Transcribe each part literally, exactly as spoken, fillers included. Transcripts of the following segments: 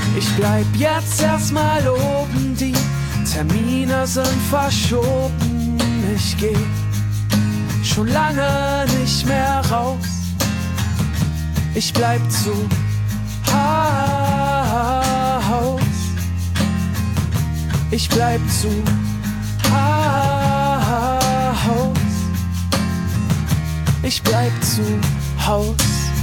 Ich bleib jetzt erstmal oben, die Termine sind verschoben. Ich geh schon lange nicht mehr raus. Ich bleib zu Haus. Ich bleib zu Haus. Ich bleib zu Haus.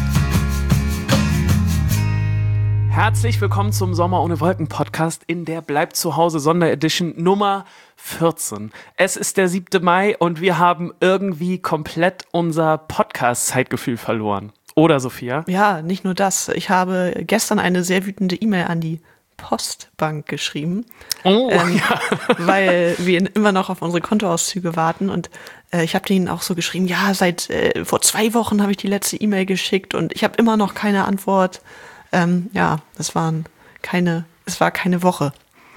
Herzlich willkommen zum Sommer ohne Wolken Podcast in der Bleib zu Hause Sonderedition Nummer vierzehn. Es ist der siebte Mai und wir haben irgendwie komplett unser Podcast-Zeitgefühl verloren. Oder, Sophia? Ja, nicht nur das. Ich habe gestern eine sehr wütende E-Mail an die Postbank geschrieben, oh, ähm, ja. weil wir immer noch auf unsere Kontoauszüge warten und äh, ich habe denen auch so geschrieben, ja, seit äh, vor zwei Wochen habe ich die letzte E-Mail geschickt und ich habe immer noch keine Antwort. Ähm, ja, das waren keine, es war keine Woche.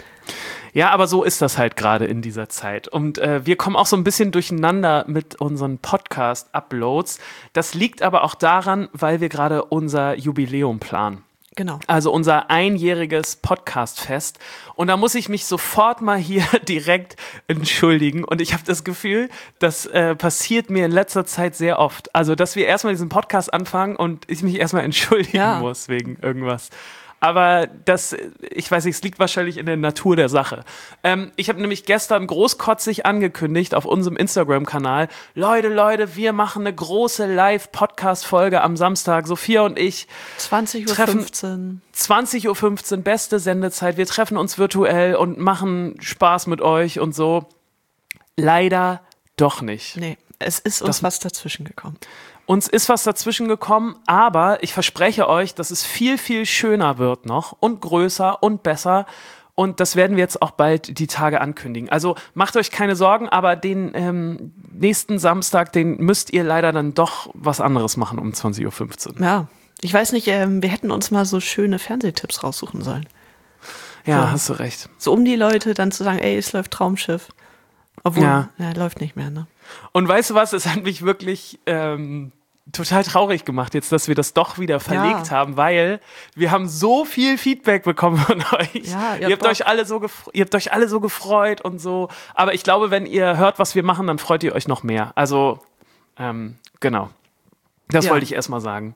Ja, aber so ist das halt gerade in dieser Zeit. Und äh, wir kommen auch so ein bisschen durcheinander mit unseren Podcast-Uploads. Das liegt aber auch daran, weil wir gerade unser Jubiläum planen. Genau. Also unser einjähriges Podcast-Fest. Und da muss ich mich sofort mal hier direkt entschuldigen. Und ich habe das Gefühl, das äh, passiert mir in letzter Zeit sehr oft. Also, dass wir erstmal diesen Podcast anfangen und ich mich erstmal entschuldigen ja. muss wegen irgendwas. Aber das, ich weiß nicht, es liegt wahrscheinlich in der Natur der Sache. Ähm, ich habe nämlich gestern großkotzig angekündigt auf unserem Instagram-Kanal, Leute, Leute, wir machen eine große Live-Podcast-Folge am Samstag. Sophia und ich zwanzig Uhr fünfzehn. zwanzig Uhr fünfzehn, beste Sendezeit. Wir treffen uns virtuell und machen Spaß mit euch und so. Leider doch nicht. Nee, es ist uns das, was dazwischen gekommen. Uns ist was dazwischen gekommen, aber ich verspreche euch, dass es viel, viel schöner wird noch und größer und besser. Und das werden wir jetzt auch bald die Tage ankündigen. Also macht euch keine Sorgen, aber den ähm, nächsten Samstag, den müsst ihr leider dann doch was anderes machen um zwanzig Uhr fünfzehn. Ja, ich weiß nicht, ähm, wir hätten uns mal so schöne Fernsehtipps raussuchen sollen. Ja, so. Hast du recht. So um die Leute dann zu sagen, ey, es läuft Traumschiff. Obwohl, ja, ja läuft nicht mehr, ne? Und weißt du was, es hat mich wirklich ähm, total traurig gemacht jetzt, dass wir das doch wieder verlegt ja. haben, weil wir haben so viel Feedback bekommen von euch. Ja, ihr, ihr, habt euch alle so gef- ihr habt euch alle so gefreut und so. Aber ich glaube, wenn ihr hört, was wir machen, dann freut ihr euch noch mehr. Also, ähm, genau. Das ja. wollte ich erst mal sagen.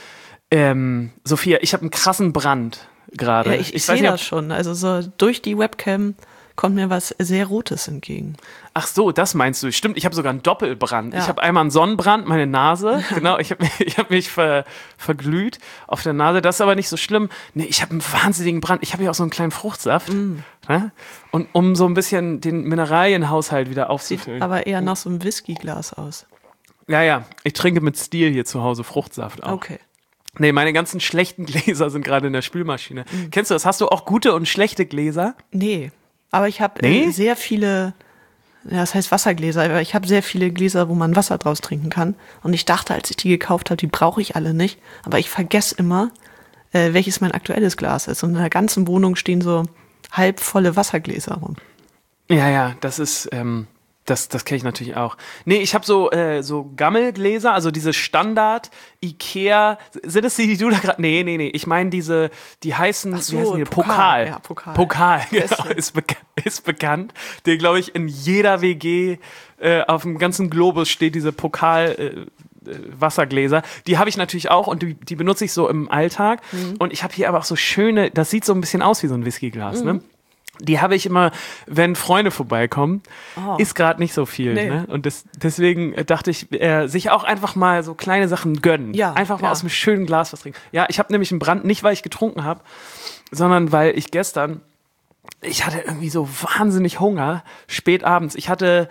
Ähm, Sophia, ich habe einen krassen Brand gerade. Ja, ich, ich, ich sehe das schon. Also so durch die Webcam kommt mir was sehr Rotes entgegen. Ach so, das meinst du. Stimmt, ich habe sogar einen Doppelbrand. Ja. Ich habe einmal einen Sonnenbrand, meine Nase. Genau, ich habe ich hab mich ver, verglüht auf der Nase. Das ist aber nicht so schlimm. Nee, ich habe einen wahnsinnigen Brand. Ich habe ja auch so einen kleinen Fruchtsaft. Mm. Ne? Und um so ein bisschen den Mineralienhaushalt wieder Sieht aufzufüllen. aber eher nach so einem Whiskyglas aus. Ja, ja. Ich trinke mit Stil hier zu Hause Fruchtsaft auch. Okay. Nee, meine ganzen schlechten Gläser sind gerade in der Spülmaschine. Mm. Kennst du das? Hast du auch gute und schlechte Gläser? Nee. Aber ich habe nee? äh, sehr viele, ja, das heißt Wassergläser, aber ich habe sehr viele Gläser, wo man Wasser draus trinken kann. Und ich dachte, als ich die gekauft habe, die brauche ich alle nicht. Aber ich vergesse immer, äh, welches mein aktuelles Glas ist. Und in der ganzen Wohnung stehen so halbvolle Wassergläser rum. Ja, ja, das ist, ähm, das, das kenne ich natürlich auch. Nee, ich habe so, äh, so Gammelgläser, also diese Standard Ikea, sind das die, die du da gerade, nee, nee, nee, ich meine diese, die heißen, Ach so, wie heißen die? Pokal. Pokal. Ja, Pokal. Pokal, genau, ist, beka- ist bekannt. Der, glaube ich, in jeder W G äh, auf dem ganzen Globus steht diese Pokal, äh, Wassergläser, die habe ich natürlich auch und die, die benutze ich so im Alltag. Mhm. Und ich habe hier aber auch so schöne, das sieht so ein bisschen aus wie so ein Whiskyglas, mhm. ne? Die habe ich immer, wenn Freunde vorbeikommen, oh. ist gerade nicht so viel. Nee. Ne? Und das, deswegen dachte ich, äh, sich auch einfach mal so kleine Sachen gönnen. Ja, einfach mal ja. aus einem schönen Glas was trinken. Ja, ich habe nämlich einen Brand, nicht weil ich getrunken habe, sondern weil ich gestern, ich hatte irgendwie so wahnsinnig Hunger, spät abends. Ich hatte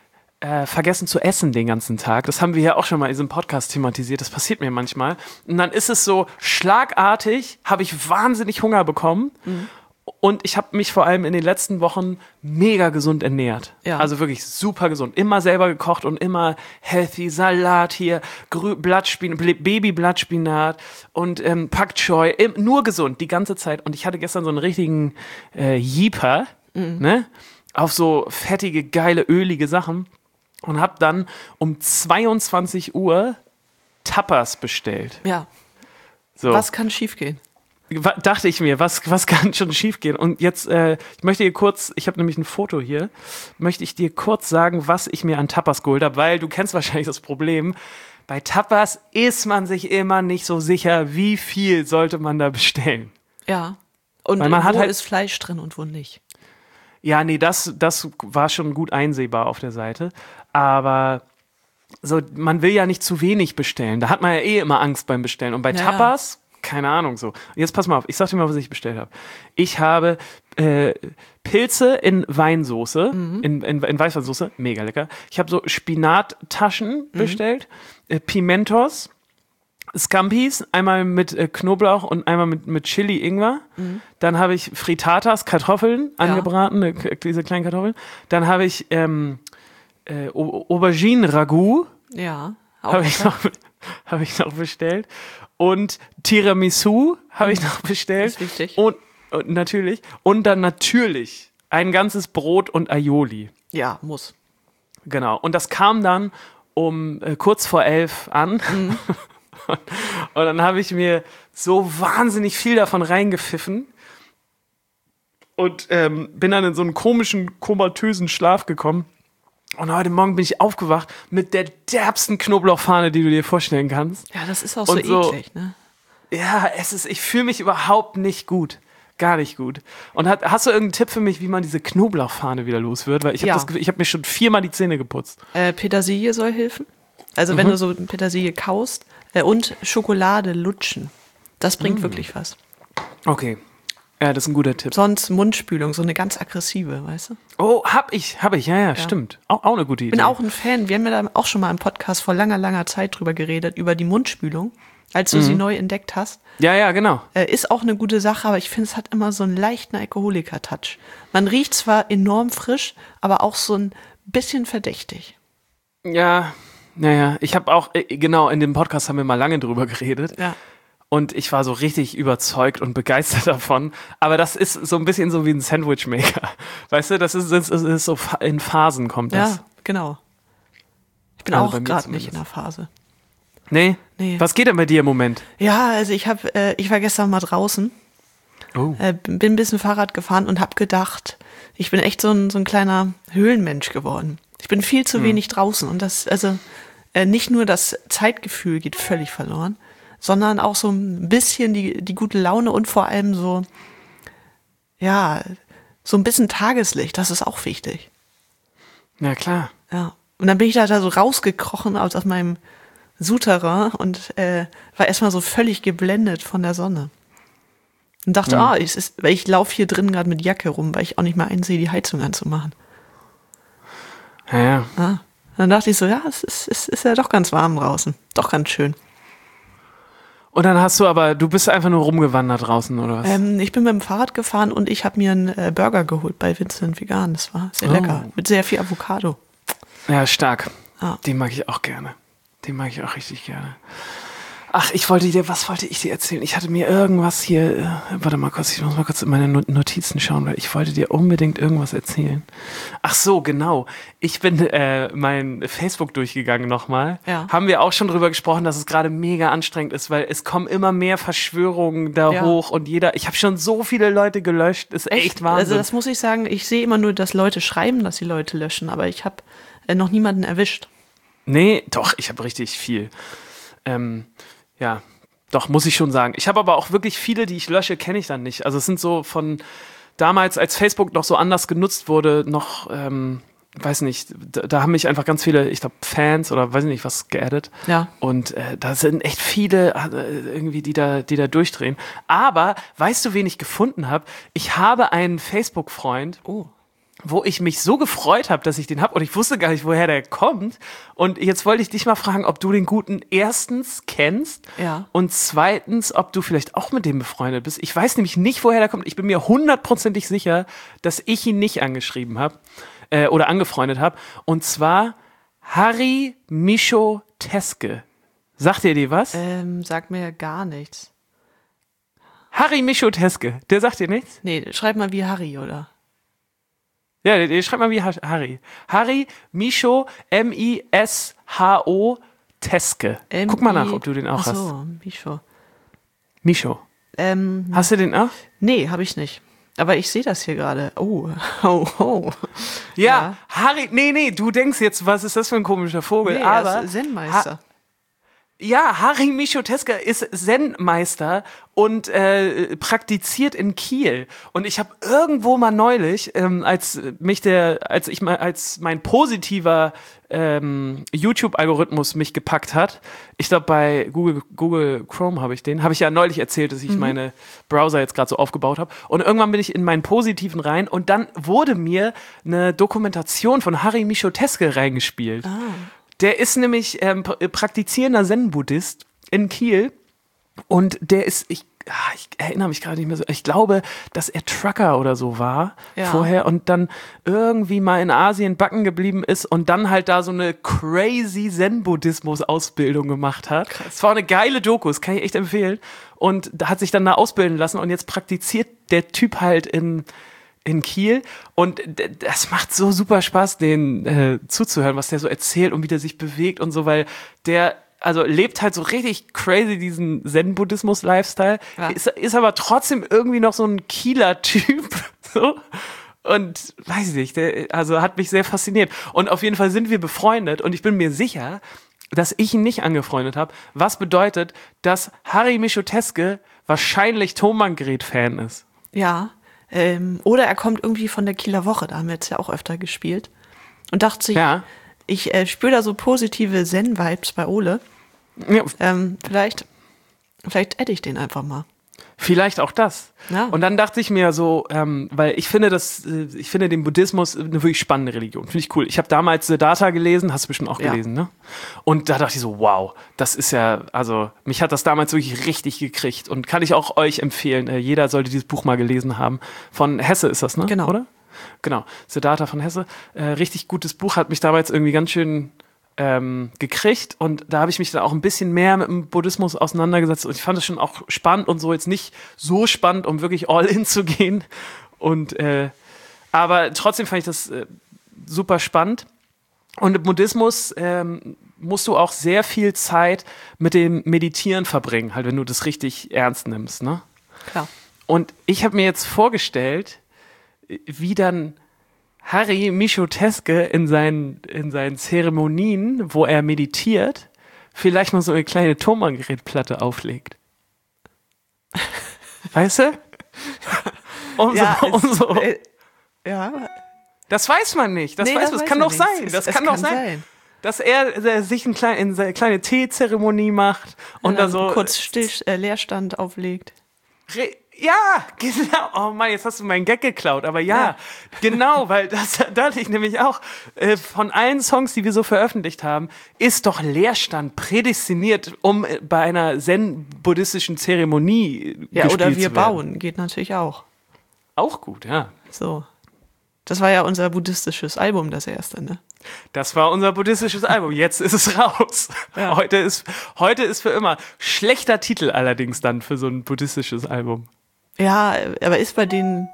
äh, vergessen zu essen den ganzen Tag. Das haben wir ja auch schon mal in diesem Podcast thematisiert. Das passiert mir manchmal. Und dann ist es so schlagartig, habe ich wahnsinnig Hunger bekommen. Mhm. Und ich habe mich vor allem in den letzten Wochen mega gesund ernährt. Ja. Also wirklich super gesund. Immer selber gekocht und immer healthy. Salat hier, Grü- Blattspinat, Baby-Blattspinat und ähm, Pak Choi. Im, nur gesund, die ganze Zeit. Und ich hatte gestern so einen richtigen äh, Jeeper, mhm. ne? Auf so fettige, geile, ölige Sachen. Und habe dann um zweiundzwanzig Uhr Tapas bestellt. Ja. So. Was kann schiefgehen? wa- dachte ich mir, was, was kann schon schiefgehen? Und jetzt, äh, ich möchte dir kurz, ich habe nämlich ein Foto hier, möchte ich dir kurz sagen, was ich mir an Tapas geholt habe, weil du kennst wahrscheinlich das Problem, bei Tapas ist man sich immer nicht so sicher, wie viel sollte man da bestellen. Ja. Und Weil man wo hat halt- ist Fleisch drin und wo nicht? Ja, nee, das, das war schon gut einsehbar auf der Seite, aber so, man will ja nicht zu wenig bestellen, da hat man ja eh immer Angst beim Bestellen und bei Ja, ja. Tapas, keine Ahnung so. Und jetzt pass mal auf, ich sag dir mal, was ich bestellt habe. Ich habe äh, Pilze in Weinsoße, Mhm. in, in, in Weißweinsoße, mega lecker. Ich habe so Spinattaschen Mhm. bestellt, äh, Pimentos, Scampis, einmal mit äh, Knoblauch und einmal mit, mit Chili Ingwer. Dann habe ich Frittatas, Kartoffeln, angebratene, k- diese kleinen Kartoffeln. Dann habe ich ähm, äh, Au- Auberginen-Ragout, Ja. Auch habe ich, lecker. noch- hab ich noch bestellt. Und Tiramisu habe ich noch bestellt. Ist wichtig. Und, und natürlich. Und dann natürlich ein ganzes Brot und Aioli. Ja, muss. Genau. Und das kam dann um äh, kurz vor elf an. Und dann habe ich mir so wahnsinnig viel davon reingepfiffen und ähm, bin dann in so einen komischen, komatösen Schlaf gekommen. Und heute Morgen bin ich aufgewacht mit der derbsten Knoblauchfahne, die du dir vorstellen kannst. Ja, das ist auch so Und so- eklig, ne? Ja, es ist, ich fühle mich überhaupt nicht gut. Gar nicht gut. Und hat, hast du irgendeinen Tipp für mich, wie man diese Knoblauchfahne wieder los wird? Weil ich habe Ja. das Gefühl, ich habe mir schon viermal die Zähne geputzt. Äh, Petersilie soll helfen. Also wenn du so Petersilie kaust äh, und Schokolade lutschen. Das bringt wirklich was. Okay. Ja, das ist ein guter Tipp. Sonst Mundspülung, so eine ganz aggressive, weißt du? Oh, hab ich, hab ich, ja, ja, stimmt. Auch, auch eine gute Idee. Ich bin auch ein Fan. Wir haben ja da auch schon mal im Podcast vor langer, langer Zeit drüber geredet, über die Mundspülung, als du sie neu entdeckt hast. Ja, ja, genau. Äh, ist auch eine gute Sache, aber ich finde, es hat immer so einen leichten Alkoholiker-Touch. Man riecht zwar enorm frisch, aber auch so ein bisschen verdächtig. Ja, naja, ich habe auch, äh, genau, in dem Podcast haben wir mal lange drüber geredet. Ja. Und ich war so richtig überzeugt und begeistert davon. Aber das ist so ein bisschen so wie ein Sandwichmaker. Weißt du, das ist, das ist, ist so fa- in Phasen kommt das. Ja, genau. Ich bin Also bei auch mir gerade nicht in zumindest. der Phase. Nee? Nee. Was geht denn bei dir im Moment? Ja, also ich habe, äh, ich war gestern mal draußen, Oh. äh, bin ein bisschen Fahrrad gefahren und habe gedacht, ich bin echt so ein, so ein kleiner Höhlenmensch geworden. Ich bin viel zu wenig draußen und das, also äh, nicht nur das Zeitgefühl geht völlig verloren, sondern auch so ein bisschen die, die gute Laune und vor allem so, ja, so ein bisschen Tageslicht, das ist auch wichtig. Ja, klar. Ja. Und dann bin ich da, da so rausgekrochen aus, aus meinem Souterrain und äh, war erstmal so völlig geblendet von der Sonne. Und dachte, Mhm. ah, es ist, weil ich laufe hier drin gerade mit Jacke rum, weil ich auch nicht mal einsehe, die Heizung anzumachen. Ja, ja. Ja. Dann dachte ich so, ja, es ist, es ist ja doch ganz warm draußen. Doch ganz schön. Und dann hast du aber, du bist einfach nur rumgewandert draußen, oder was? Ähm, ich bin mit dem Fahrrad gefahren und ich habe mir einen äh, Burger geholt bei Vincent Vegan. Das war sehr Oh. lecker. Mit sehr viel Avocado. Ja, stark. Ah. Den mag ich auch gerne. Den mag ich auch richtig gerne. Ach, ich wollte dir, was wollte ich dir erzählen? Ich hatte mir irgendwas hier, äh, warte mal kurz, ich muss mal kurz in meine No- Notizen schauen, weil ich wollte dir unbedingt irgendwas erzählen. Ach so, genau. Ich bin äh, mein Facebook durchgegangen nochmal. Ja. Haben wir auch schon drüber gesprochen, dass es gerade mega anstrengend ist, weil es kommen immer mehr Verschwörungen da Ja. hoch und jeder, ich habe schon so viele Leute gelöscht, ist echt, Wahnsinn. Also das muss ich sagen, ich sehe immer nur, dass Leute schreiben, dass sie Leute löschen, aber ich habe äh, noch niemanden erwischt. Nee, doch, ich habe richtig viel. Ähm, ja, doch, muss ich schon sagen. Ich habe aber auch wirklich viele, die ich lösche, kenne ich dann nicht. Also es sind so von damals, als Facebook noch so anders genutzt wurde, noch, ähm, weiß nicht, da, da haben mich einfach ganz viele, ich glaube, Fans oder weiß nicht was geaddet. Ja. Und äh, da sind echt viele äh, irgendwie, die da, die da durchdrehen. Aber weißt du, wen ich gefunden habe? Ich habe einen Facebook-Freund, Oh. wo ich mich so gefreut habe, dass ich den habe und ich wusste gar nicht, woher der kommt. Und jetzt wollte ich dich mal fragen, ob du den Guten erstens kennst Ja. und zweitens, ob du vielleicht auch mit dem befreundet bist. Ich weiß nämlich nicht, woher der kommt. Ich bin mir hundertprozentig sicher, dass ich ihn nicht angeschrieben habe äh, oder angefreundet habe. Und zwar Harry Micho Teske. Sagt ihr dir was? Ähm, sag mir gar nichts. Harry Micho Teske. Der sagt dir nichts? Nee, schreib mal wie Harry, oder? Ja, der- der schreibt mal wie Ha- Harry. Harry Micho, M I S H O Teske. Guck mal nach, ob du den auch Ach hast. so, Micho. Micho. Ähm, Hast du den auch? Nee, habe ich nicht. Aber ich sehe das hier gerade. Oh, oh, oh. Ja, ja, Harry, nee, nee, du denkst jetzt, was ist das für ein komischer Vogel? Nee, aber er ist Zen-Meister. Ha- Ja, Harry Michoteska ist Zen-Meister und äh, praktiziert in Kiel. Und ich habe irgendwo mal neulich, ähm, als mich der, als ich mal, als mein positiver ähm, YouTube-Algorithmus mich gepackt hat, ich glaube bei Google Google Chrome habe ich den, habe ich ja neulich erzählt, dass ich mhm. meine Browser jetzt gerade so aufgebaut habe. Und irgendwann bin ich in meinen positiven rein und dann wurde mir eine Dokumentation von Harry Michoteska reingespielt. Ah. Der ist nämlich ähm, praktizierender Zen-Buddhist in Kiel und der ist, ich, ah, ich erinnere mich gerade nicht mehr so, ich glaube, dass er Trucker oder so war ja. vorher und dann irgendwie mal in Asien backen geblieben ist und dann halt da so eine crazy Zen-Buddhismus-Ausbildung gemacht hat. Es war eine geile Doku, das kann ich echt empfehlen. Und da hat sich dann da ausbilden lassen und jetzt praktiziert der Typ halt in in Kiel und das macht so super Spaß, den äh, zuzuhören, was der so erzählt und wie der sich bewegt und so, weil der also lebt halt so richtig crazy diesen Zen-Buddhismus-Lifestyle, ja. ist, ist aber trotzdem irgendwie noch so ein Kieler Typ, so. Und weiß ich nicht, der, also hat mich sehr fasziniert. Und auf jeden Fall sind wir befreundet und ich bin mir sicher, dass ich ihn nicht angefreundet habe, was bedeutet, dass Harry Michoteska wahrscheinlich Thomann-Gret-Fan ist. Ja. Ähm, oder er kommt irgendwie von der Kieler Woche, da haben wir jetzt ja auch öfter gespielt. Und dachte sich, ja. ich äh, spüre da so positive Zen-Vibes bei Ole. Ja. Ähm, vielleicht, vielleicht adde ich den einfach mal. Vielleicht auch das. Ja. Und dann dachte ich mir so, ähm, weil ich finde das, ich finde den Buddhismus eine wirklich spannende Religion. Finde ich cool. Ich habe damals Siddhartha gelesen, hast du bestimmt auch gelesen, ja. ne? Und da dachte ich so, wow, das ist ja, also mich hat das damals wirklich richtig gekriegt und kann ich auch euch empfehlen. Äh, jeder sollte dieses Buch mal gelesen haben. Von Hesse ist das, ne? Genau. Oder? Genau. Siddhartha von Hesse. Äh, richtig gutes Buch, hat mich damals irgendwie ganz schön Ähm, gekriegt und da habe ich mich dann auch ein bisschen mehr mit dem Buddhismus auseinandergesetzt und ich fand es schon auch spannend und so jetzt nicht so spannend, um wirklich all in zu gehen und äh, aber trotzdem fand ich das äh, super spannend und im Buddhismus ähm, musst du auch sehr viel Zeit mit dem Meditieren verbringen, halt wenn du das richtig ernst nimmst, ne? Klar. Und ich habe mir jetzt vorgestellt, wie dann Harry Michoteska in seinen, in seinen Zeremonien, wo er meditiert, vielleicht mal so eine kleine Thomann-Gret-Platte auflegt. Weißt du? Um ja, so, um es, so. Äh, ja. Das weiß man nicht. Das, nee, weiß das man. Das weiß kann doch nicht. sein. Es, das es kann doch sein. sein. Dass er äh, sich ein klein, in seine kleine Teezeremonie macht und, und da so kurz Still, äh, Leerstand auflegt. Re- Ja, genau. Oh Mann, jetzt hast du meinen Gag geklaut. Aber ja, ja. genau, weil das da hatte ich nämlich auch äh, von allen Songs, die wir so veröffentlicht haben, ist doch Leerstand prädestiniert, um äh, bei einer zen-buddhistischen Zeremonie ja, gespielt oder wir zu werden. bauen, geht natürlich auch. Auch gut, ja. So. Das war ja unser buddhistisches Album, das erste, ne? Das war unser buddhistisches Album. Jetzt ist es raus. Ja. Heute ist, heute ist für immer. Schlechter Titel allerdings dann für so ein buddhistisches Album. Ja, aber ist bei denen.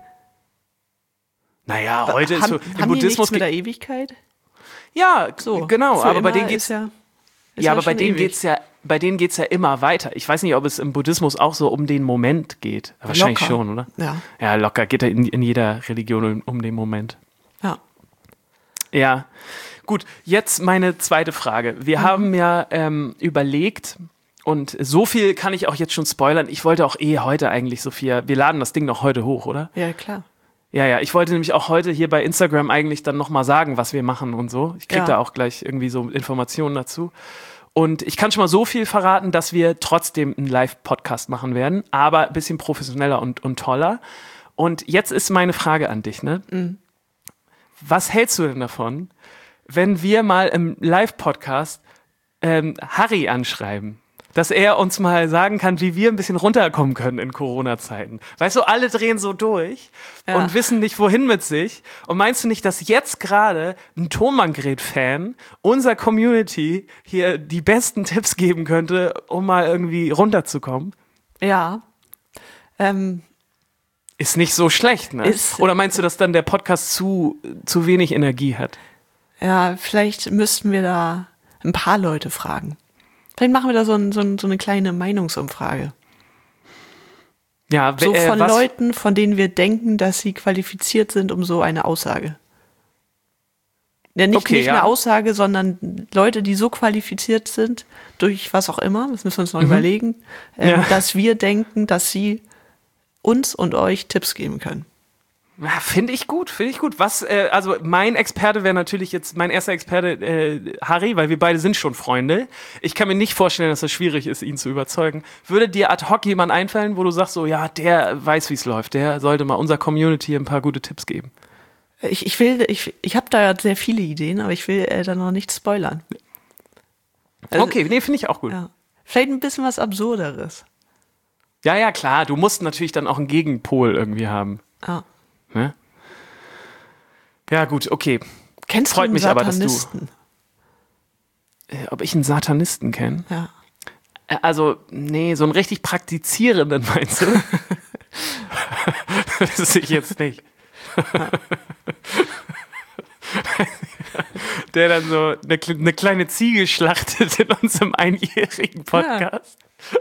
Naja, heute haben, ist so. Im haben Buddhismus mit der Ewigkeit? Ja, so, genau. Aber bei denen geht's ja. Ja, aber bei denen geht's ja, bei denen geht's ja immer weiter. Ich weiß nicht, ob es im Buddhismus auch so um den Moment geht. Wahrscheinlich locker. schon, oder? Ja. Ja, locker geht ja in, in jeder Religion um, um den Moment. Ja. Ja. Gut, jetzt meine zweite Frage. Wir mhm. haben ja ähm, überlegt, und so viel kann ich auch jetzt schon spoilern. Ich wollte auch eh heute eigentlich, Sophia, wir laden das Ding noch heute hoch, oder? Ja, klar. Ja, ja, ich wollte nämlich auch heute hier bei Instagram eigentlich dann nochmal sagen, was wir machen und so. Ich krieg ja. da auch gleich irgendwie so Informationen dazu. Und ich kann schon mal so viel verraten, dass wir trotzdem einen Live-Podcast machen werden, aber ein bisschen professioneller und, und toller. Und jetzt ist meine Frage an dich, ne? Mhm. Was hältst du denn davon, wenn wir mal im Live-Podcast ähm, Harry anschreiben? Dass er uns mal sagen kann, wie wir ein bisschen runterkommen können in Corona-Zeiten. Weißt du, alle drehen so durch ja. und wissen nicht, wohin mit sich. Und meinst du nicht, dass jetzt gerade ein Thomann-Gret-Fan unserer Community hier die besten Tipps geben könnte, um mal irgendwie runterzukommen? Ja. Ähm, ist nicht so schlecht, ne? Ist, Oder meinst du, dass dann der Podcast zu, zu wenig Energie hat? Ja, vielleicht müssten wir da ein paar Leute fragen. Vielleicht machen wir da so, ein, so, ein, so eine kleine Meinungsumfrage. Ja, So äh, von was, Leuten, von denen wir denken, dass sie qualifiziert sind, um so eine Aussage. Ja, nicht, Okay, nicht ja. eine Aussage, sondern Leute, die so qualifiziert sind, durch was auch immer, das müssen wir uns noch überlegen, ähm, Ja. dass wir denken, dass sie uns und euch Tipps geben können. Ja, finde ich gut, finde ich gut. Was, äh, also mein Experte wäre natürlich jetzt, mein erster Experte äh, Harry, weil wir beide sind schon Freunde. Ich kann mir nicht vorstellen, dass es schwierig ist, ihn zu überzeugen. Würde dir ad hoc jemand einfallen, wo du sagst, so, ja, der weiß, wie es läuft, der sollte mal unserer Community ein paar gute Tipps geben? Ich, ich will, ich, ich habe da ja sehr viele Ideen, aber ich will äh, da noch nicht spoilern. Also, Okay, nee, finde ich auch gut. Ja. Ja. Vielleicht ein bisschen was Absurderes. ja, ja, klar, du musst natürlich dann auch einen Gegenpol irgendwie haben. Ja. Ne? Ja, gut, okay. Kennst Freut du einen mich aber, dass du- Satanisten? Äh, ob ich einen Satanisten kenne? Ja. Äh, Also, nee, so einen richtig praktizierenden, meinst du? Das sehe ich jetzt nicht. Der dann so eine, kle- eine kleine Ziege schlachtet in unserem einjährigen Podcast.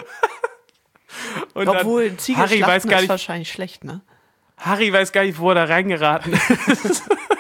Und Obwohl, dann, Ziege Harry weiß schlachten gar ist nicht, wahrscheinlich schlecht, ne? Harry weiß gar nicht, wo er da reingeraten ist.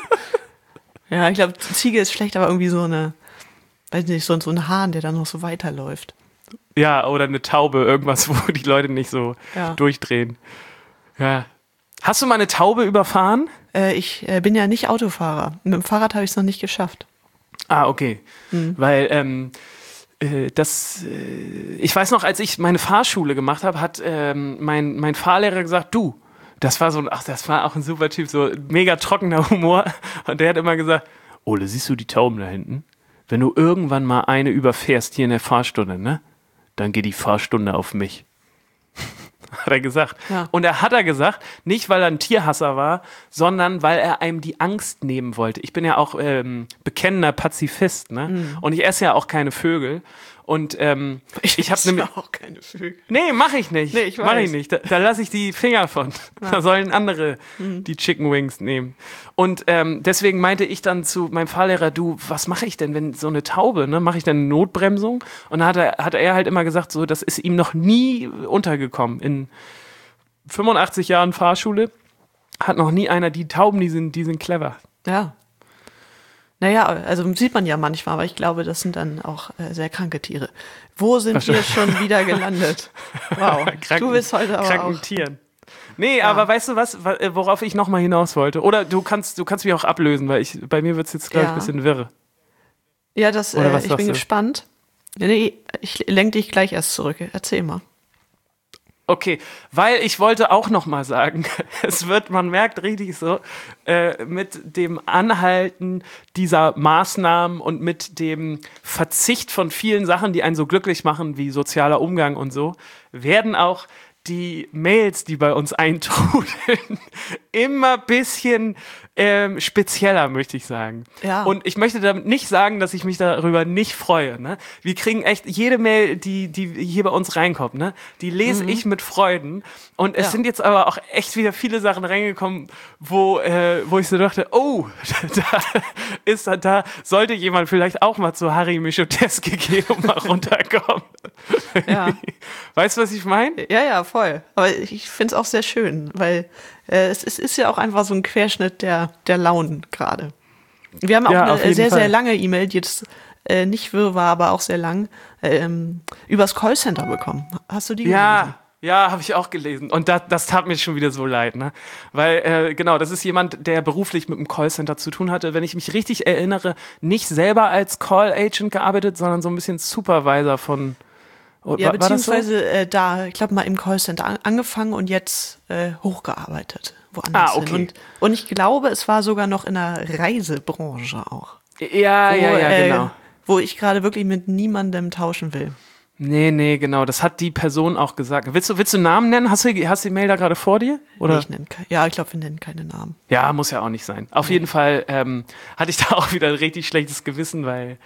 Ja, ich glaube, Ziege ist schlecht, aber irgendwie so eine, weiß nicht, so, so ein Hahn, der dann noch so weiterläuft. Ja, oder eine Taube, irgendwas, wo die Leute nicht so Ja. durchdrehen. Ja. Hast du mal eine Taube überfahren? Äh, ich äh, bin ja nicht Autofahrer. Mit dem Fahrrad habe ich es noch nicht geschafft. Ah, okay. Hm. Weil ähm, äh, das, äh, ich weiß noch, als ich meine Fahrschule gemacht habe, hat ähm, mein, mein Fahrlehrer gesagt, du, das war so ein, ach, das war auch ein super Typ, so mega trockener Humor. Und der hat immer gesagt, Ole, siehst du die Tauben da hinten? Wenn du irgendwann mal eine überfährst hier in der Fahrstunde, ne? Dann geht die Fahrstunde auf mich. Hat er gesagt. Ja. Und er hat er gesagt, nicht weil er ein Tierhasser war, sondern weil er einem die Angst nehmen wollte. Ich bin ja auch ähm, bekennender Pazifist, ne? Mhm. Und ich esse ja auch keine Vögel. Und ähm, ich habe nämlich. auch keine Vögel. Nee, mach ich nicht. Nee, ich Mach weiß. ich nicht. Da, da lasse ich die Finger von. Da sollen andere Mhm. die Chicken Wings nehmen. Und ähm, deswegen meinte ich dann zu meinem Fahrlehrer, du, was mache ich denn, wenn so eine Taube, ne, mache ich dann eine Notbremsung? Und dann hat er, hat er halt immer gesagt, so, das ist ihm noch nie untergekommen. In fünfundachtzig Jahren Fahrschule hat noch nie einer, die Tauben, die sind, die sind clever. Ja. Naja, also sieht man ja manchmal, aber ich glaube, das sind dann auch äh, sehr kranke Tiere. Wo sind wir schon wieder gelandet? Wow, Kranken, du bist heute aber kranken auch... Tieren. Nee, aber weißt du was, wa- äh, worauf ich nochmal hinaus wollte? Oder du kannst, du kannst mich auch ablösen, weil ich, bei mir wird es jetzt, glaube ich, ein Ja. bisschen wirr. Ja, das, Oder äh, was ich sagst bin du? gespannt. Ja, nee, ich lenke dich gleich erst zurück. Erzähl mal. Okay, weil ich wollte auch noch mal sagen, es wird, man merkt richtig so, äh, mit dem Anhalten dieser Maßnahmen und mit dem Verzicht von vielen Sachen, die einen so glücklich machen, wie sozialer Umgang und so, werden auch die Mails, die bei uns eintrudeln, immer bisschen ähm, spezieller, möchte ich sagen. Ja. Und ich möchte damit nicht sagen, dass ich mich darüber nicht freue. Ne? Wir kriegen echt jede Mail, die, die hier bei uns reinkommt, ne? Die lese ich mit Freuden. Und es Ja. sind jetzt aber auch echt wieder viele Sachen reingekommen, wo, äh, wo ich so dachte, oh, da ist da sollte jemand vielleicht auch mal zu Harry Michoteske gehen und mal runterkommen. Ja. Weißt du, was ich meine? Ja, ja, voll. Aber ich finde es auch sehr schön, weil äh, es, es ist ja auch einfach so ein Querschnitt der, der Launen gerade. Wir haben auch Ja, auf eine jeden sehr, Fall. sehr lange E-Mail, die jetzt äh, nicht wirr war, aber auch sehr lang, ähm, übers Callcenter bekommen. Hast du die gelesen? Ja, ja, habe ich auch gelesen. Und das, das tat mir schon wieder so leid, ne? Weil, äh, genau, das ist jemand, der beruflich mit einem Callcenter zu tun hatte. Wenn ich mich richtig erinnere, nicht selber als Call-Agent gearbeitet, sondern so ein bisschen Supervisor von. Oh, Ja, war, war das so? beziehungsweise äh, da, ich glaube mal im Callcenter an, angefangen und jetzt äh, hochgearbeitet, woanders Ah, okay. hin. Und, und ich glaube, es war sogar noch in der Reisebranche auch. Ja, Wo, ja, ja, äh, genau. Wo ich gerade wirklich mit niemandem tauschen will. Nee, nee, genau. Das hat die Person auch gesagt. Willst du, willst du Namen nennen? Hast du, hast du die Mail da gerade vor dir? Oder? Nee, ich nenn, ke- ja, ich glaube, wir nennen keine Namen. Ja, muss ja auch nicht sein. Auf jeden Fall ähm, hatte ich da auch wieder ein richtig schlechtes Gewissen, weil,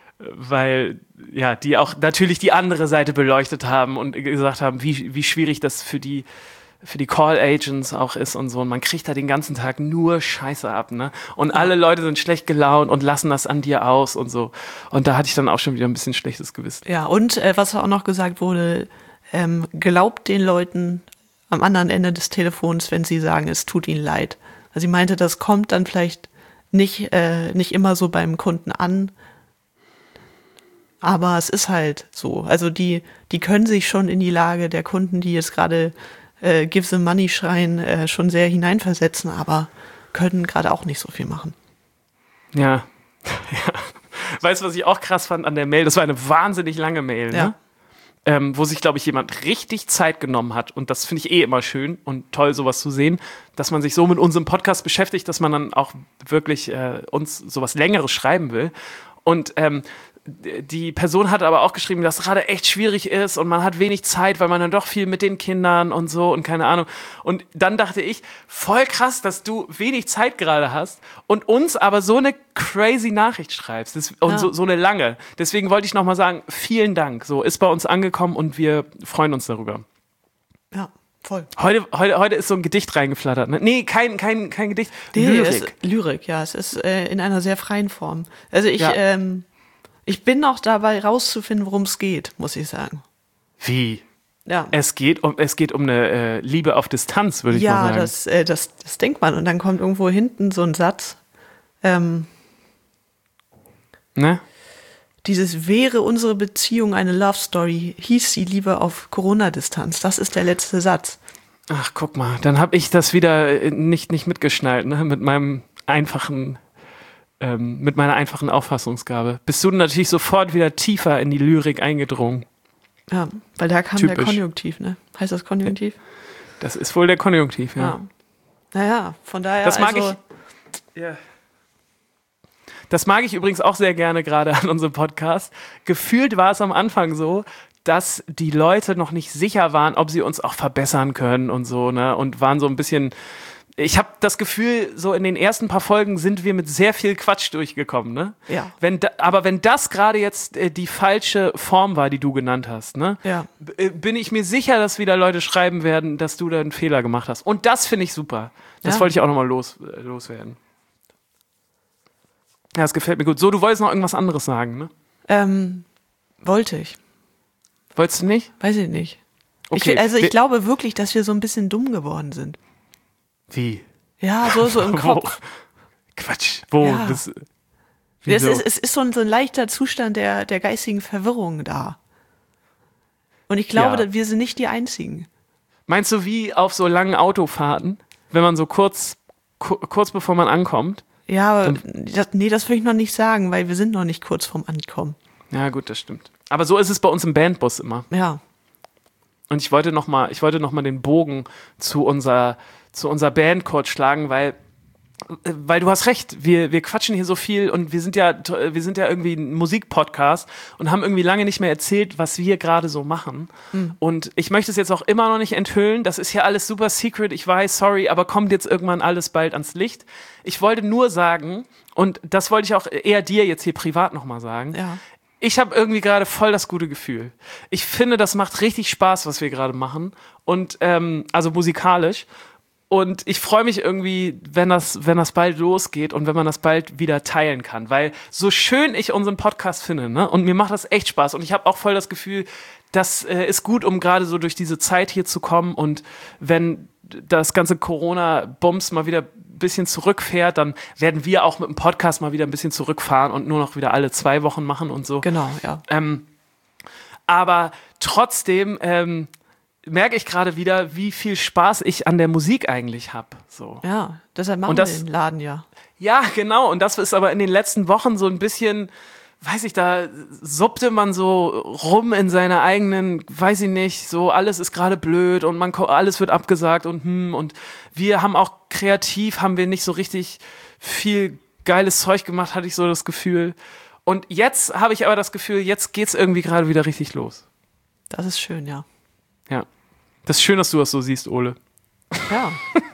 weil ja, die auch natürlich die andere Seite beleuchtet haben und gesagt haben, wie, wie schwierig das für die für die Call Agents auch ist und so. Und man kriegt da den ganzen Tag nur Scheiße ab, ne? Und alle Leute sind schlecht gelaunt und lassen das an dir aus und so. Und da hatte ich dann auch schon wieder ein bisschen schlechtes Gewissen. Ja, und äh, was auch noch gesagt wurde, ähm, glaubt den Leuten am anderen Ende des Telefons, wenn sie sagen, es tut ihnen leid. Also sie meinte, das kommt dann vielleicht nicht, äh, nicht immer so beim Kunden an, aber es ist halt so. Also die, die können sich schon in die Lage der Kunden, die jetzt gerade äh, Give the Money schreien, äh, schon sehr hineinversetzen, aber können gerade auch nicht so viel machen. Ja. ja. Weißt du, was ich auch krass fand an der Mail? Das war eine wahnsinnig lange Mail, ne? Ja. Ähm, wo sich, glaube ich, jemand richtig Zeit genommen hat. Und das finde ich eh immer schön und toll, sowas zu sehen, dass man sich so mit unserem Podcast beschäftigt, dass man dann auch wirklich äh, uns sowas Längeres schreiben will. Und ähm, die Person hat aber auch geschrieben, dass es gerade echt schwierig ist und man hat wenig Zeit, weil man dann doch viel mit den Kindern und so und keine Ahnung. Und dann dachte ich, voll krass, dass du wenig Zeit gerade hast und uns aber so eine crazy Nachricht schreibst das, und ja. so, so eine lange. Deswegen wollte ich nochmal sagen, vielen Dank. So, ist bei uns angekommen und wir freuen uns darüber. Ja, voll. Heute, heute, heute ist so ein Gedicht reingeflattert. Ne? Nee, kein, kein, kein Gedicht. Nee, Lyrik. Es, Lyrik, ja. Es ist äh, in einer sehr freien Form. Also ich... Ja. Ähm, Ich bin noch dabei, rauszufinden, worum es geht, muss ich sagen. Wie? Ja, Es geht um, es geht um eine äh, Liebe auf Distanz, würde ich ja mal sagen. das, äh, das, das denkt man. Und dann kommt irgendwo hinten so ein Satz. Ähm, Ne? dieses wäre unsere Beziehung eine Love Story, hieß sie Liebe auf Corona-Distanz. Das ist der letzte Satz. Ach, guck mal, dann habe ich das wieder äh, nicht, nicht mitgeschnallt, ne? Mit meinem einfachen, ähm, mit meiner einfachen Auffassungsgabe. Bist du natürlich sofort wieder tiefer in die Lyrik eingedrungen. Ja, weil da kam Typisch. der Konjunktiv, ne? Heißt das Konjunktiv? Das ist wohl der Konjunktiv, ja. Ja. Naja, von daher. Das mag also, ich. Ja. Das mag ich übrigens auch sehr gerne gerade an unserem Podcast. Gefühlt war es am Anfang so, dass die Leute noch nicht sicher waren, ob sie uns auch verbessern können und so, ne? Und waren so ein bisschen. Ich habe das Gefühl, so in den ersten paar Folgen sind wir mit sehr viel Quatsch durchgekommen, ne? Ja. Wenn da, aber wenn das gerade jetzt äh, die falsche Form war, die du genannt hast, ne? Ja. B- äh, bin ich mir sicher, dass wieder Leute schreiben werden, dass du da einen Fehler gemacht hast. Und das finde ich super. Das Ja. wollte ich auch nochmal los, äh, loswerden. Ja, das gefällt mir gut. So, du wolltest noch irgendwas anderes sagen, ne? Ähm, wollte ich. Wolltest du nicht? Weiß ich nicht. Okay. Ich, also ich Wir- glaube wirklich, dass wir so ein bisschen dumm geworden sind. Wie? Ja, so, so im Wo? Kopf. Quatsch. Wo? Ja. Das, Es wieso? ist, es ist so ein, so ein leichter Zustand der, der geistigen Verwirrung da. Und ich glaube, Ja. dass wir sind nicht die Einzigen. Meinst du, wie auf so langen Autofahrten, wenn man so kurz, ku- kurz bevor man ankommt? Ja, aber das, nee, das will ich noch nicht sagen, weil wir sind noch nicht kurz vorm Ankommen. Ja, gut, das stimmt. Aber so ist es bei uns im Bandbus immer. Ja, Und ich wollte noch mal, ich wollte noch mal den Bogen zu unserer, zu unserer Band kurz schlagen, weil, äh, weil du hast recht, wir, wir quatschen hier so viel und wir sind ja, t- wir sind ja irgendwie ein Musikpodcast und haben irgendwie lange nicht mehr erzählt, was wir gerade so machen. Und ich möchte es jetzt auch immer noch nicht enthüllen. Das ist ja alles super secret. Ich weiß, sorry, aber kommt jetzt irgendwann alles bald ans Licht. Ich wollte nur sagen, und das wollte ich auch eher dir jetzt hier privat noch mal sagen. ja. Ich habe irgendwie gerade voll das gute Gefühl. Ich finde, das macht richtig Spaß, was wir gerade machen. Und ähm, also musikalisch. Und ich freue mich irgendwie, wenn das, wenn das bald losgeht und wenn man das bald wieder teilen kann. Weil so schön ich unseren Podcast finde, ne? Und mir macht das echt Spaß. Und ich habe auch voll das Gefühl, das äh, ist gut, um gerade so durch diese Zeit hier zu kommen. Und wenn das ganze Corona-Bums mal wieder ein bisschen zurückfährt, dann werden wir auch mit dem Podcast mal wieder ein bisschen zurückfahren und nur noch wieder alle zwei Wochen machen und so. Genau, ja. Ähm, aber trotzdem ähm, merke ich gerade wieder, wie viel Spaß ich an der Musik eigentlich habe. So. Ja, deshalb machen Und das- wir den Laden ja. Ja, genau. Und das ist aber in den letzten Wochen so ein bisschen, weiß ich, da suppte man so rum in seiner eigenen, weiß ich nicht, so alles ist gerade blöd und man ko- alles wird abgesagt und hm, und wir haben auch kreativ, haben wir nicht so richtig viel geiles Zeug gemacht, hatte ich so das Gefühl. Und jetzt habe ich aber das Gefühl, jetzt geht's irgendwie gerade wieder richtig los. Das ist schön, ja. Ja. Das ist schön, dass du das so siehst, Ole. Ja,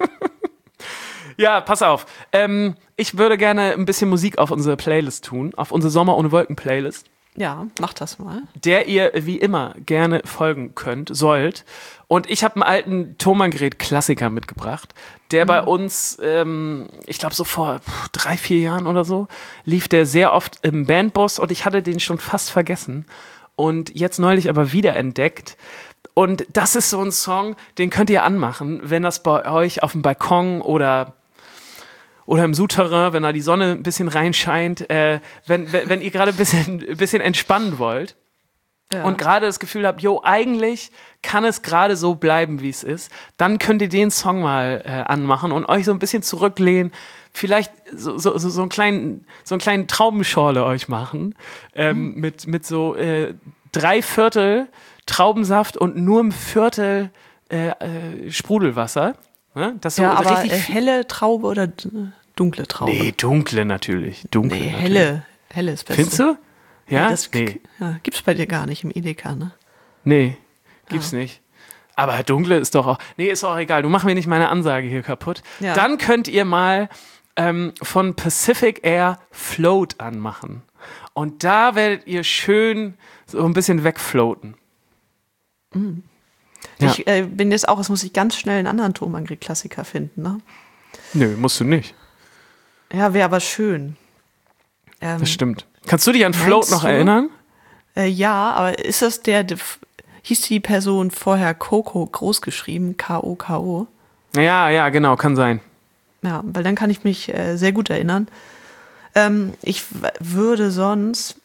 Ja, pass auf. Ähm, ich würde gerne ein bisschen Musik auf unsere Playlist tun, auf unsere Sommer ohne Wolken Playlist, ja, mach das mal. der ihr wie immer gerne folgen könnt, sollt. Und ich habe einen alten Thomann-Gerät-Klassiker mitgebracht, der bei uns, ähm, ich glaube so vor pff, drei, vier Jahren oder so, lief der sehr oft im Bandbus und ich hatte den schon fast vergessen und jetzt neulich aber wiederentdeckt. Und das ist so ein Song, den könnt ihr anmachen, wenn das bei euch auf dem Balkon oder, oder im Souterrain, wenn da die Sonne ein bisschen reinscheint, äh, wenn, wenn, wenn ihr gerade ein bisschen, ein bisschen entspannen wollt. Ja. Und gerade das Gefühl habt, jo, eigentlich kann es gerade so bleiben, wie es ist, dann könnt ihr den Song mal äh, anmachen und euch so ein bisschen zurücklehnen, vielleicht so, so, so, so, einen, kleinen, so einen kleinen Traubenschorle euch machen, ähm, mhm. mit, mit so äh, drei Viertel Traubensaft und nur ein Viertel äh, äh, Sprudelwasser. Ne? Das so ja, aber richtig äh, helle Traube oder dunkle Traube? Nee, dunkle natürlich. Dunkle nee, natürlich. helle. Helle ist besser. Findest du? Ja? Nee, das nee. Ja, gibt's bei dir gar nicht im Edeka, ne? Nee, gibt's Ja. nicht. Aber dunkle ist doch auch... Nee, ist auch egal. Du mach mir nicht meine Ansage hier kaputt. Ja. Dann könnt ihr mal ähm, von Pacific Air Float anmachen. Und da werdet ihr schön so ein bisschen wegfloaten. Mhm. Ja. Ich äh, bin jetzt auch, es muss ich ganz schnell einen anderen Thomann-Klassiker finden, ne? Nö, musst du nicht. Ja, wäre aber schön. Ähm, Das stimmt. Kannst du dich an Float noch du? erinnern? Äh, ja, aber ist das der, der, hieß die Person vorher Coco groß geschrieben, K O K O? Ja, ja, genau, kann sein. Ja, weil dann kann ich mich äh, sehr gut erinnern. Ähm, ich w- würde sonst,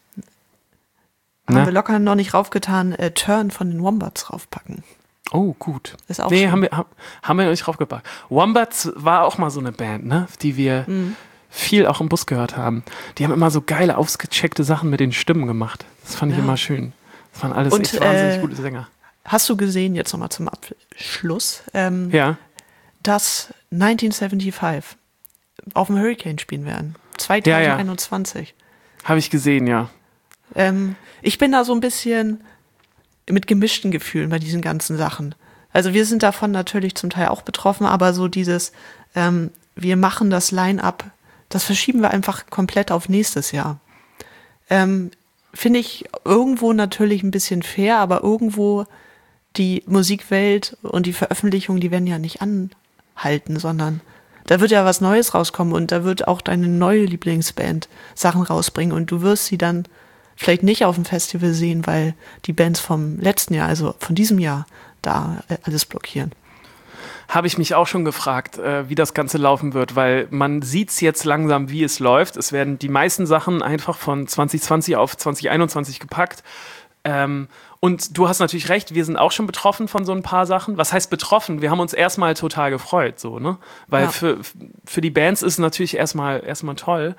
Na? haben wir locker noch nicht raufgetan, äh, Turn von den Wombats raufpacken. Oh, gut. Ist auch nee, schön. haben wir, haben, haben wir noch nicht draufgepackt. Wombats war auch mal so eine Band, ne? Die wir Mhm. viel auch im Bus gehört haben. Die haben immer so geile, ausgecheckte Sachen mit den Stimmen gemacht. Das fand ich Ja. immer schön. Das waren alles Und, echt wahnsinnig äh, gute Sänger. Hast du gesehen, jetzt nochmal zum Abschluss, ähm, Ja. dass neunzehnhundertfünfundsiebzig auf dem Hurricane spielen werden? zwanzig einundzwanzig. Habe ich gesehen, ja. Ähm, ich bin da so ein bisschen mit gemischten Gefühlen bei diesen ganzen Sachen. Also wir sind davon natürlich zum Teil auch betroffen, aber so dieses, ähm, wir machen das Line-Up, das verschieben wir einfach komplett auf nächstes Jahr. Ähm, Finde ich irgendwo natürlich ein bisschen fair, aber irgendwo die Musikwelt und die Veröffentlichung, die werden ja nicht anhalten, sondern da wird ja was Neues rauskommen und da wird auch deine neue Lieblingsband Sachen rausbringen und du wirst sie dann vielleicht nicht auf dem Festival sehen, weil die Bands vom letzten Jahr, also von diesem Jahr, da äh, alles blockieren. Habe ich mich auch schon gefragt, äh, wie das Ganze laufen wird, weil man sieht es jetzt langsam, wie es läuft. Es werden die meisten Sachen einfach von zwanzig zwanzig auf zwanzig einundzwanzig gepackt. Ähm, und du hast natürlich recht, wir sind auch schon betroffen von so ein paar Sachen. Was heißt betroffen? Wir haben uns erstmal total gefreut, so, ne? Weil Ja. für, für die Bands ist es natürlich erstmal, erstmal toll.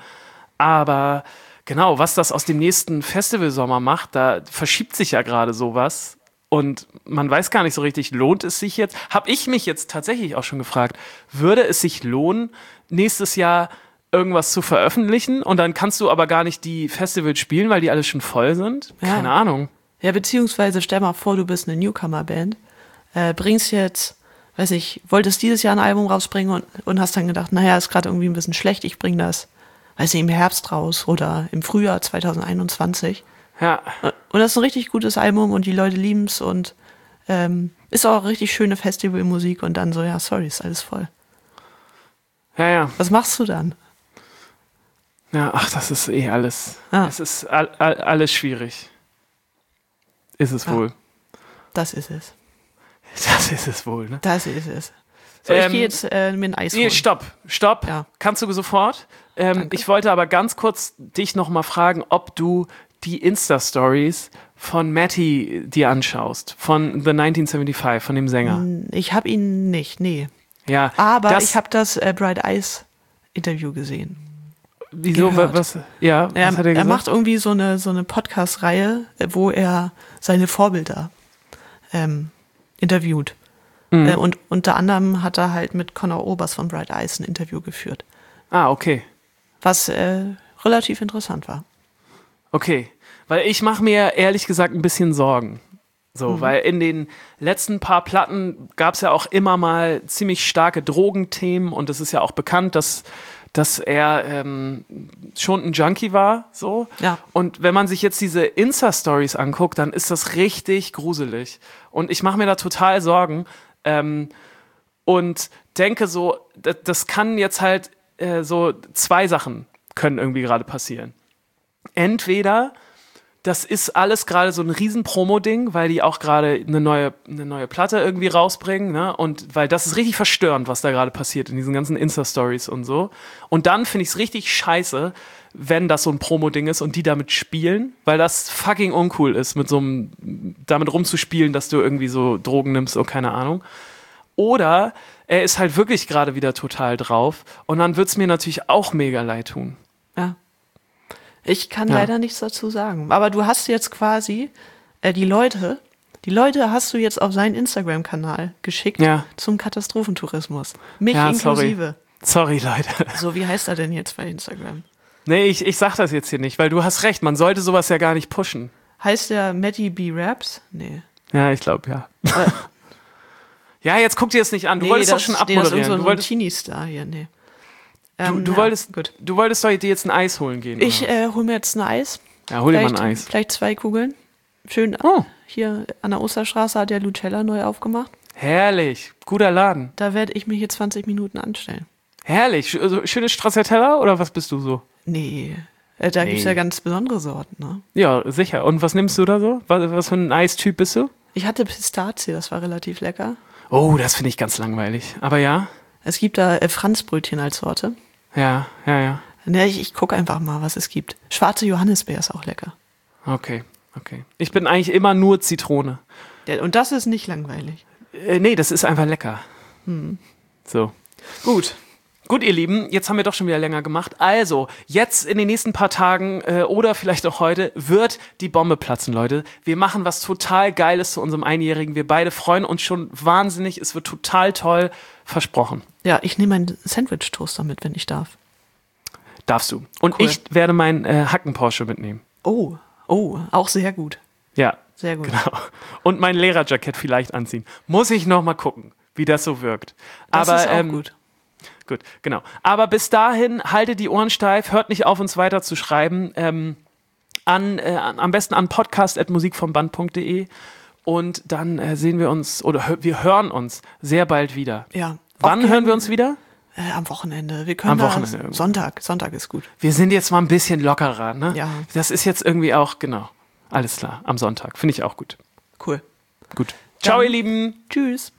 Aber genau, was das aus dem nächsten Festivalsommer macht, da verschiebt sich ja gerade sowas. Und man weiß gar nicht so richtig, lohnt es sich jetzt? Habe ich mich jetzt tatsächlich auch schon gefragt, würde es sich lohnen, nächstes Jahr irgendwas zu veröffentlichen und dann kannst du aber gar nicht die Festivals spielen, weil die alle schon voll sind? Ja. Keine Ahnung. Ja, beziehungsweise stell mal vor, du bist eine Newcomer-Band, äh, bringst jetzt, weiß ich, wolltest dieses Jahr ein Album rausbringen und, und hast dann gedacht, naja, ist gerade irgendwie ein bisschen schlecht, ich bringe das, weiß ich, im Herbst raus oder im Frühjahr zwanzig einundzwanzig. Ja, Und das ist ein richtig gutes Album und die Leute lieben es und ähm, ist auch richtig schöne Festivalmusik und dann so, ja, sorry, ist alles voll. ja, ja. Was machst du dann? Ja, ach, das ist eh alles. Ah. Es ist all, all, alles schwierig. Ist es Ja. wohl. Das ist es. Das ist es wohl, ne? Das ist es. So, ich Ähm, gehe jetzt äh, mir ein Eis Nee, holen. stopp, stopp. Ja. Kannst du sofort. Ähm, Danke. ich wollte aber ganz kurz dich noch mal fragen, ob du die Insta-Stories von Matty dir anschaust, von The neunzehnhundertfünfundsiebzig, von dem Sänger. Ich habe ihn nicht, nee. Ja, Aber das, ich habe das äh, Bright Eyes Interview gesehen. wieso, gehört. was, ja, was Er, hat er er gesagt? macht irgendwie so eine, so eine Podcast-Reihe, äh, wo er seine Vorbilder ähm, interviewt. Mhm. Äh, und unter anderem hat er halt mit Conor Oberst von Bright Eyes ein Interview geführt, Ah, okay. was äh, relativ interessant war. Okay, weil ich mache mir ehrlich gesagt ein bisschen Sorgen. So, Mhm. weil in den letzten paar Platten gab es ja auch immer mal ziemlich starke Drogenthemen und es ist ja auch bekannt, dass, dass er ähm, schon ein Junkie war. So. Ja. Und wenn man sich jetzt diese Insta-Stories anguckt, dann ist das richtig gruselig. Und ich mache mir da total Sorgen ähm, und denke so, das, das kann jetzt halt äh, so zwei Sachen können irgendwie gerade passieren. Entweder das ist alles gerade so ein riesen Promo-Ding, weil die auch gerade eine neue, eine neue Platte irgendwie rausbringen, ne? Und weil das ist richtig verstörend, was da gerade passiert in diesen ganzen Insta-Stories und so. Und dann finde ich es richtig scheiße, wenn das so ein Promo-Ding ist und die damit spielen, weil das fucking uncool ist, mit so einem, damit rumzuspielen, dass du irgendwie so Drogen nimmst oder keine Ahnung. Oder er ist halt wirklich gerade wieder total drauf und dann wird es mir natürlich auch mega leid tun. Ja. Ich kann Ja. leider nichts dazu sagen. Aber du hast jetzt quasi äh, die Leute, die Leute hast du jetzt auf seinen Instagram-Kanal geschickt Ja. zum Katastrophentourismus. Mich Ja, inklusive. Sorry, Leute. So, wie heißt er denn jetzt bei Instagram? Nee, ich, ich sag das jetzt hier nicht, weil du hast recht, man sollte sowas ja gar nicht pushen. Heißt der Matty B. Raps? Nee. Ja, ich glaube, ja. Äh, Ja, jetzt guck dir das nicht an. Du wolltest doch schon nee, das ist abmoderieren. so du ein wolltest, Teenie-Star hier, nee. du, Ähm, du, ja, wolltest, gut. du wolltest doch dir jetzt ein Eis holen gehen. Ich oder? äh, hole mir jetzt ein Eis. Ja, hol dir mal ein Vielleicht- Eis. Vielleicht zwei Kugeln. Schön, Oh. hier an der Osterstraße hat der Lucella neu aufgemacht. Herrlich. Guter Laden. Da werde ich mich hier zwanzig Minuten anstellen. Herrlich. Sch- also, schöne Stracciatella oder was bist du so? Nee, äh, da Nee. gibt's ja ganz besondere Sorten, ne? Ja, sicher. Und was nimmst du da so? Was, was für ein Eistyp bist du? Ich hatte Pistazie, das war relativ lecker. Oh, das finde ich ganz langweilig. Aber ja, Es gibt da äh, Franzbrötchen als Sorte. ja, ja, ja. Ne, ich, ich gucke einfach mal, was es gibt. Schwarze Johannisbeer ist auch lecker. Okay, okay. Ich bin eigentlich immer nur Zitrone. Ja, und das ist nicht langweilig. Äh, nee, das ist einfach lecker. So. Gut. Gut, ihr Lieben, jetzt haben wir doch schon wieder länger gemacht. Also, jetzt in den nächsten paar Tagen äh, oder vielleicht auch heute wird die Bombe platzen, Leute. Wir machen was total Geiles zu unserem Einjährigen. Wir beide freuen uns schon wahnsinnig. Es wird total toll. Versprochen. Ja, ich nehme einen Sandwich-Toaster mit, wenn ich darf. Darfst du. Und Cool. ich werde meinen äh, Hacken-Porsche mitnehmen. Oh, oh, auch sehr gut. Ja, Sehr gut. genau. Und mein Lehrerjackett vielleicht anziehen. Muss ich noch mal gucken, wie das so wirkt. Das Aber ist auch ähm, gut. Gut, genau. Aber bis dahin, haltet die Ohren steif, hört nicht auf, uns weiter zu schreiben. Ähm, an, äh, an, am besten an podcast at musikvomband punkt de und dann äh, sehen wir uns, oder hö- wir hören uns sehr bald wieder. Ja. Wann Auch hören wir gern, uns wieder? Äh, am Wochenende. Wir können Am da Wochenende irgendwo. Sonntag. Sonntag ist gut. Wir sind jetzt mal ein bisschen lockerer, ne? Ja. Das ist jetzt irgendwie auch, genau, alles klar, am Sonntag. Finde ich auch gut. Cool. Gut. Ciao, Dann- ihr Lieben. Tschüss.